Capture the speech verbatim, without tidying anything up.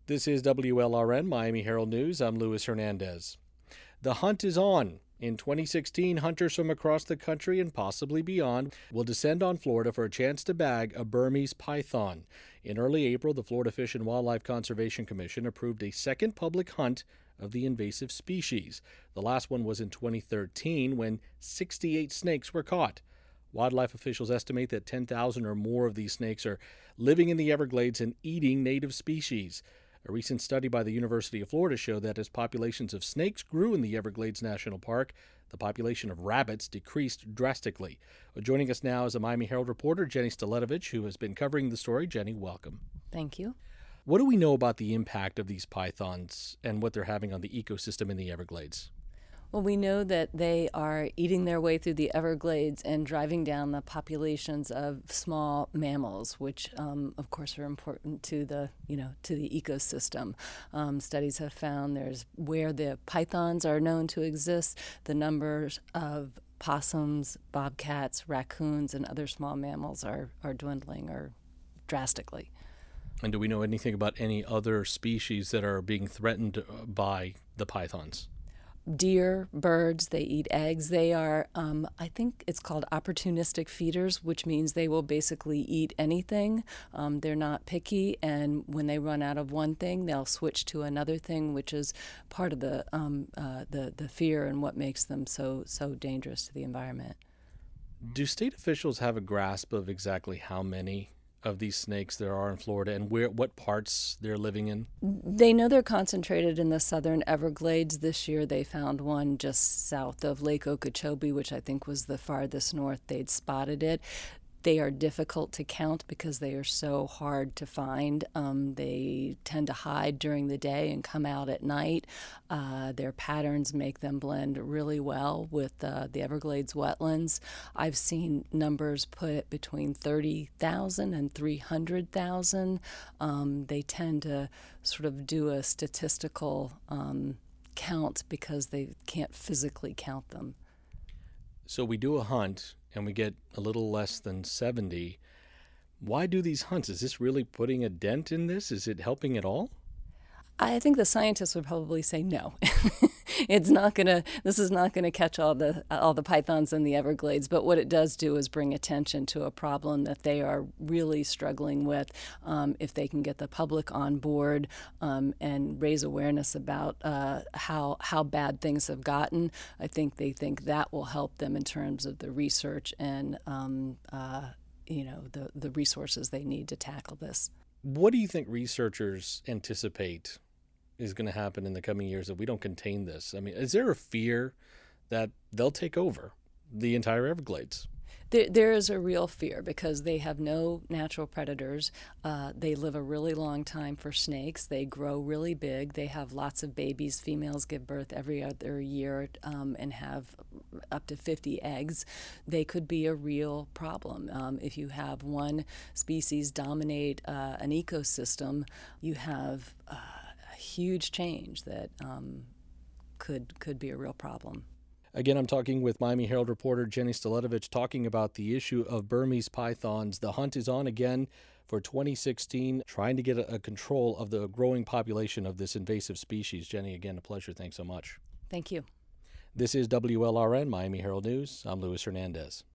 This is W L R N Miami Herald News. I'm Luis Hernandez. The hunt is on. In twenty sixteen, hunters from across the country and possibly beyond will descend on Florida for a chance to bag a Burmese python. In early April, the Florida Fish and Wildlife Conservation Commission approved a second public hunt of the invasive species. The last one was in twenty thirteen when sixty-eight snakes were caught. Wildlife officials estimate that ten thousand or more of these snakes are living in the Everglades and eating native species. A recent study by the University of Florida showed that as populations of snakes grew in the Everglades National Park, the population of rabbits decreased drastically. Well, joining us now is a Miami Herald reporter, Jenny Staletovich, who has been covering the story. Jenny, welcome. Thank you. What do we know about the impact of these pythons and what they're having on the ecosystem in the Everglades? Well, we know that they are eating their way through the Everglades and driving down the populations of small mammals, which, um, of course, are important to the, you know, to the ecosystem. Um, studies have found there's where the pythons are known to exist, the numbers of possums, bobcats, raccoons, and other small mammals are, are dwindling or drastically. And do we know anything about any other species that are being threatened by the pythons? Deer, birds, they eat eggs. They are, um, I think it's called opportunistic feeders, which means they will basically eat anything. Um, they're not picky, and when they run out of one thing, they'll switch to another thing, which is part of the um, uh, the the fear and what makes them so so dangerous to the environment. Do state officials have a grasp of exactly how many of these snakes there are in Florida and where what parts they're living in? They know they're concentrated in the southern Everglades. This year they found one just south of Lake Okeechobee, which I think was the farthest north they'd spotted it. They are difficult to count because they are so hard to find. Um, they tend to hide during the day and come out at night. Uh, their patterns make them blend really well with uh, the Everglades wetlands. I've seen numbers put at between thirty thousand and three hundred thousand. Um, they tend to sort of do a statistical um, count because they can't physically count them. So we do a hunt and we get a little less than seventy. Why do these hunts? Is this really putting a dent in this? Is it helping at all? I think the scientists would probably say no. It's not gonna. This is not gonna catch all the all the pythons in the Everglades. But what it does do is bring attention to a problem that they are really struggling with. Um, if they can get the public on board um, and raise awareness about uh, how how bad things have gotten, I think they think that will help them in terms of the research and um, uh, you know the the resources they need to tackle this. What do you think researchers anticipate is going to happen in the coming years if we don't contain this? I mean, is there a fear that they'll take over the entire Everglades? There, there is a real fear because they have no natural predators. Uh, they live a really long time for snakes. They grow really big. They have lots of babies. Females give birth every other year um, and have up to fifty eggs. They could be a real problem. Um, if you have one species dominate uh, an ecosystem, you have uh, a huge change that um, could could be a real problem. Again, I'm talking with Miami Herald reporter Jenny Staletovich talking about the issue of Burmese pythons. The hunt is on again for twenty sixteen, trying to get a, a control of the growing population of this invasive species. Jenny, again, a pleasure. Thanks so much. Thank you. This is W L R N Miami Herald News. I'm Luis Hernandez.